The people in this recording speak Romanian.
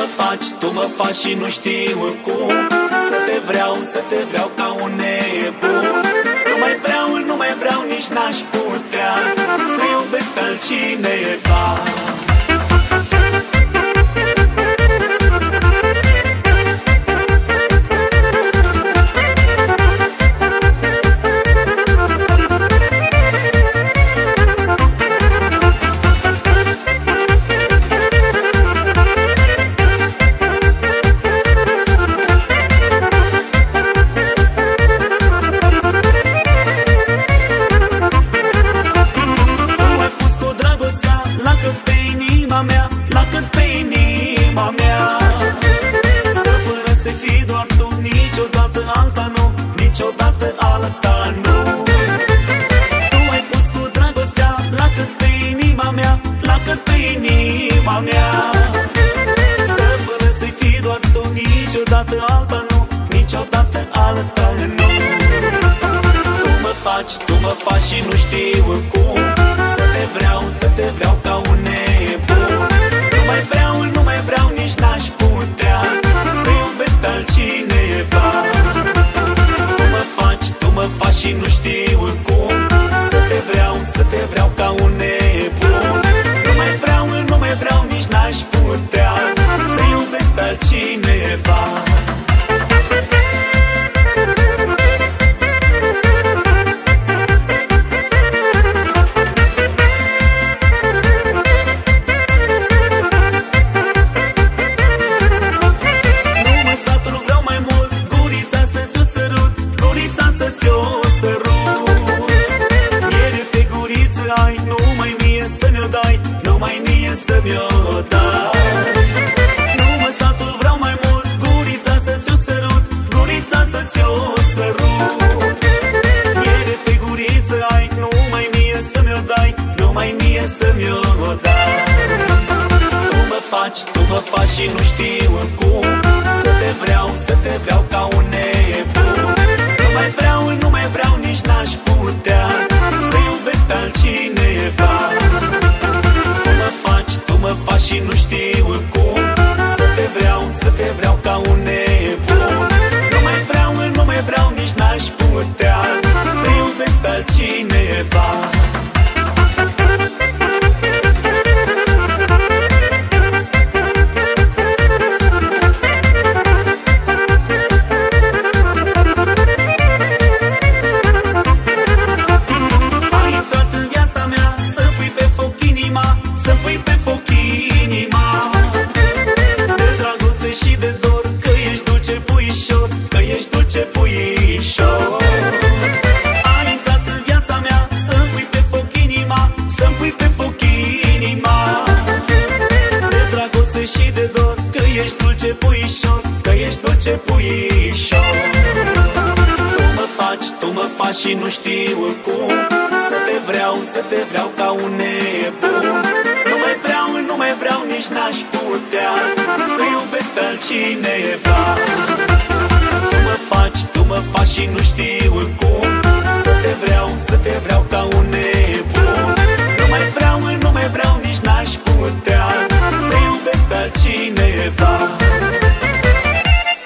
Tu mă faci și nu știu cum să te vreau ca un nebun. Nu mai vreau, nici n-aș putea să iubesc pe altcineva. Stăpână să fii doar tu, niciodată alta nu, niciodată alta nu. Tu ai pus cu dragostea la cât pe inima mea, la cât pe inima mea. Stăpână să fii doar tu, niciodată alta nu, niciodată alta nu. Tu mă faci și nu știu cum să te vreau ca un nebun. Nu mai vreau, nici n-aș putea să iubesc pe altcineva. Tu mă faci și nu știu cum să te vreau ca un nebun. Nu mai vreau, nici n-aș putea să iubesc pe altcineva. Să mi-o dai. Nu mă satur, vreau mai mult, gurița să ți-o sărut, gurița să ți-o sărut. Miere pe guriță ai, numai mie să mi-o dai, numai mie să mi-o dai. Tu mă faci și nu știu cum să te vreau ca un nebun. Nu mai vreau, nici n-aș putea să iubesc pe altcineva. Mă faci și nu știu cum să te vreau ca un nebun. Nu mai vreau, nici n-aș putea să iubesc pe altcineva. Ai intrat în viața mea să-mi pui pe foc inima, să-mi pui pe foc inima. De dragoste și de dor, că ești dulce puișor, că ești dulce puișor. Ai intrat în viața mea să-mi pui pe foc inima, să-mi pui pe foc inima. De dragoste și de dor, că ești dulce puișor, că ești dulce puișor. Tu mă faci și nu știu cum să te vreau ca un nebun. Nu mai vreau, nici n-aș putea să iubesc pe altcineva. Tu mă faci și nu știu cum să te vreau ca un nebun.